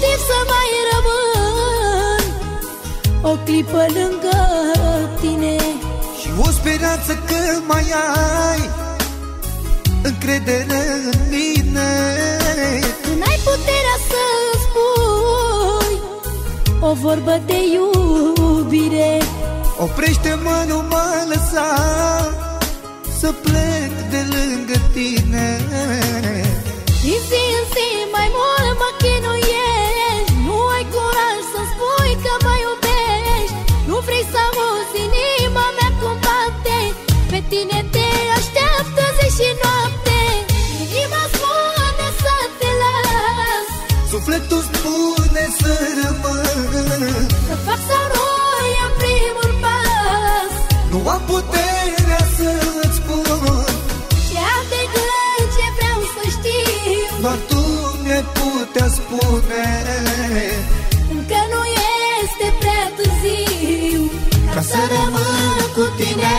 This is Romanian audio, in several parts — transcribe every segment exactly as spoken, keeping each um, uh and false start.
știu să mai rămân o clipă lângă tine și o speranță că mai ai încredere în mine. Când ai puterea să spui o vorbă de iubire, oprește-mă, nu mă lăsa să plec de lângă tine. Din zi în zi mai mult mă chinuiești, nu ai curaj să spui că mă iubești. Nu vrei să auzi inima mea cum bate, pe tine te așteaptă zi și noapte. Inima spune să te las, sufletul spune să rămân, să fac sau noi în primul pas. nu am puterea să-ți spun Ce am de gând, ce vreau să știu, doar tu mi-ai putea spune. încă nu este prea târziu Ca să rămân cu tine.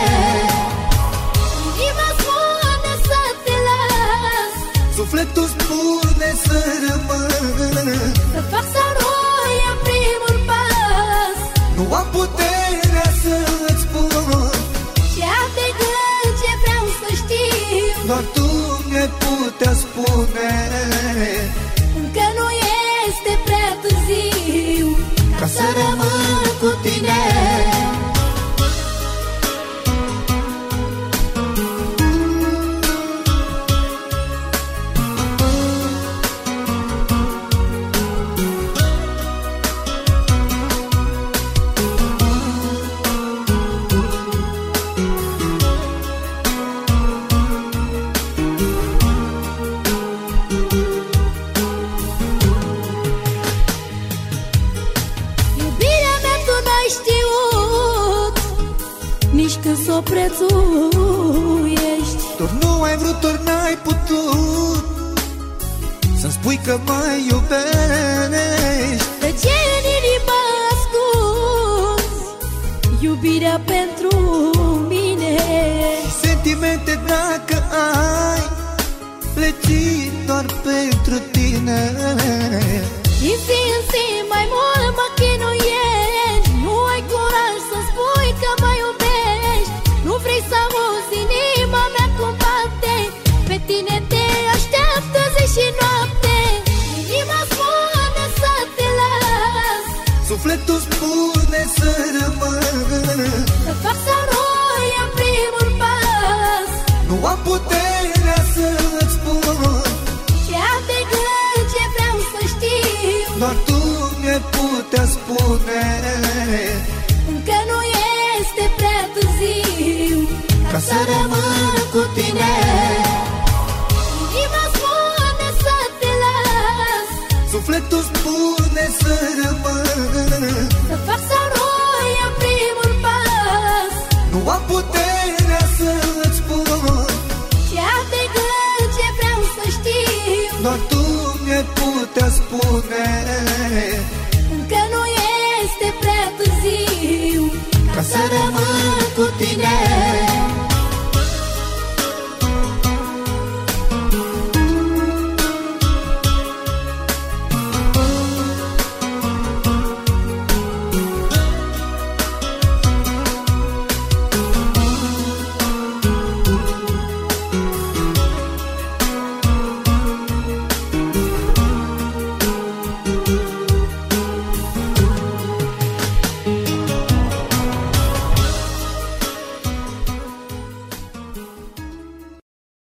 Inima spune să te las, Sufletul spune să rămân, să fac sau noi în primul pas. nu am puterea să-ți spun Ce am de gând, ce vreau să știu, doar tu mi-ai putea spune. încă nu este prea târziu Ca să rămân cu tine. Nici când s-o prețuiești, Doar nu ai vrut, ori n-ai putut să-mi spui că mă iubești. de ce în inimă ascunzi iubirea pentru mine? Sentimente dacă ai, pleci doar pentru tine. Din zi în zi mai mult mă chinuiești, nu ai curaj să spui că mă iubești. Nu vrei să auzi inima mea cum bate, pe tine te așteaptă zi și noapte. Inima spune să te las, Sufletul spune să rămân, să fac sau noi în primul pas. nu am puterea să-ți spun Ce am de gând, ce vreau să știu, doar tu mi-ai putea spune. încă nu este prea târziu Ca să rămân cu tine. Inima spune să te las, Sufletul spune să rămân, să fac sau noi în primul pas. nu am puterea să-ți spun Ce am de gând, ce vreau să știu, doar tu mi-ai putea spune.